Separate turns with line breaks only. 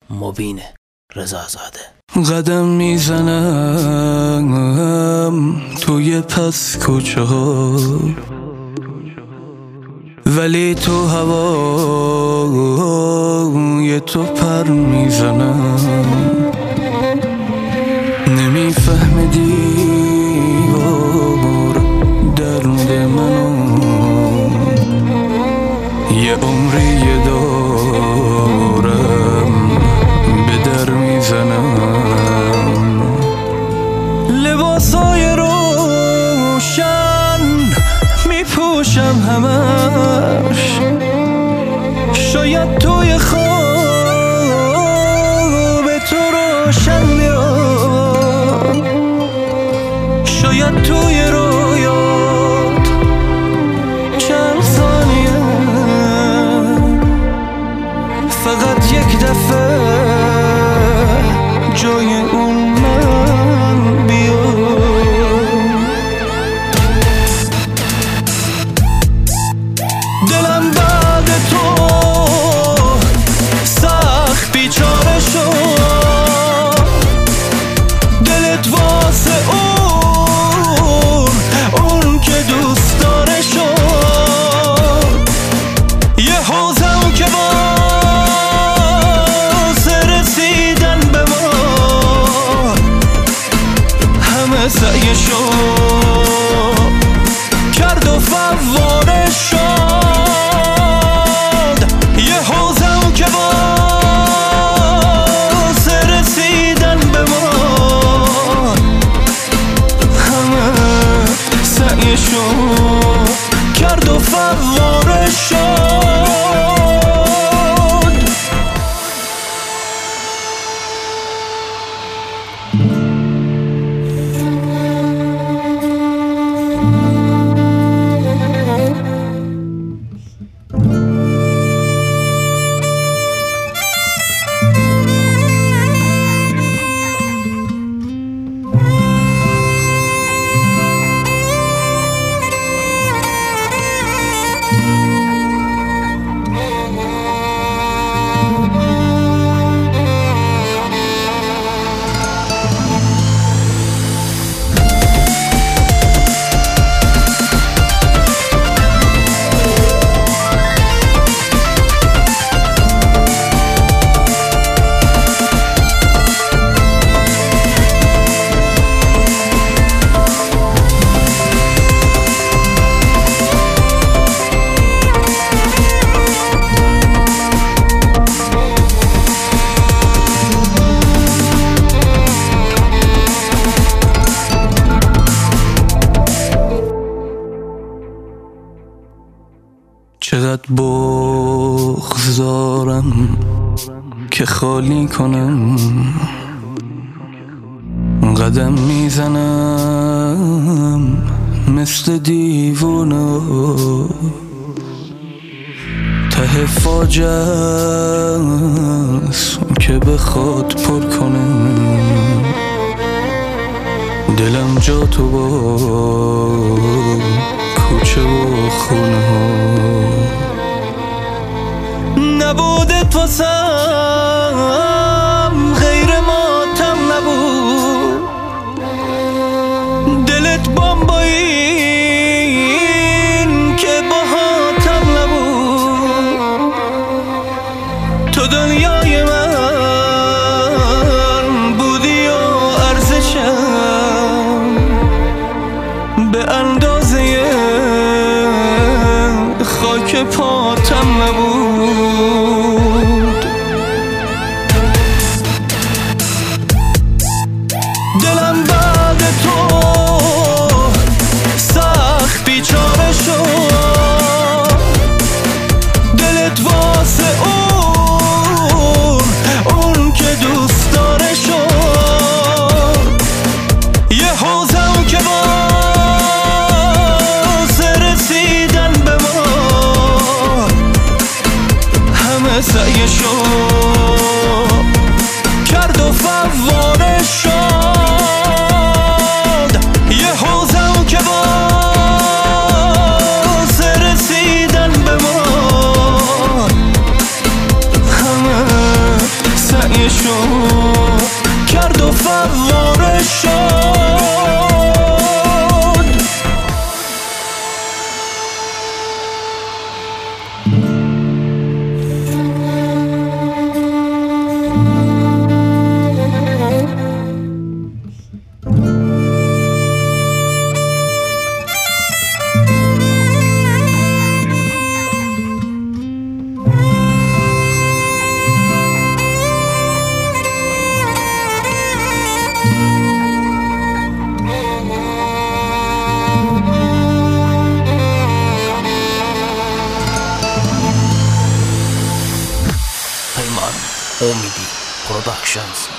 مبین رضازاده.
قدم میزنم توی پس کوچه ها، ولی تو هوای تو پر میزنم. نمیفهمی دیوار درد منو، یه عمری دارم به در میزنم. لباسای روشن میپوشم همش، شاید توی خواب تو روشن بیاد، شاید توی رویات چند ثانیه فقط یک دفعه جای اون من بیاد. دلم بعد تو سخت بیچاره شد، دلت واسه اون که دوست داره شد. یه حوزم که واسه رسیدن به ما همه سعیشو کرد و فواره شد. یه حوزم که واسه رسیدن به ما همه سعیشو کرد و فواره شد. چقدر بغضارم که خالی کنم، قدم میزنم مثل دیوونه، ته فاجعه است که بخواد پر کنه دلم. جا تو با کوچه و خونه ها نبودت واسم غیر ماتم نبود. دلت بمبایین که باهاتم نبود. تو دنیای من بودی و ارزشم به اندازه خاک پاتم نبود. دلم بعد تو سخت بیچاره شد، دلت واسه اون که دوست داره شد. یه حوزم که واسه رسیدن به ما
امیدی پروداکشنز.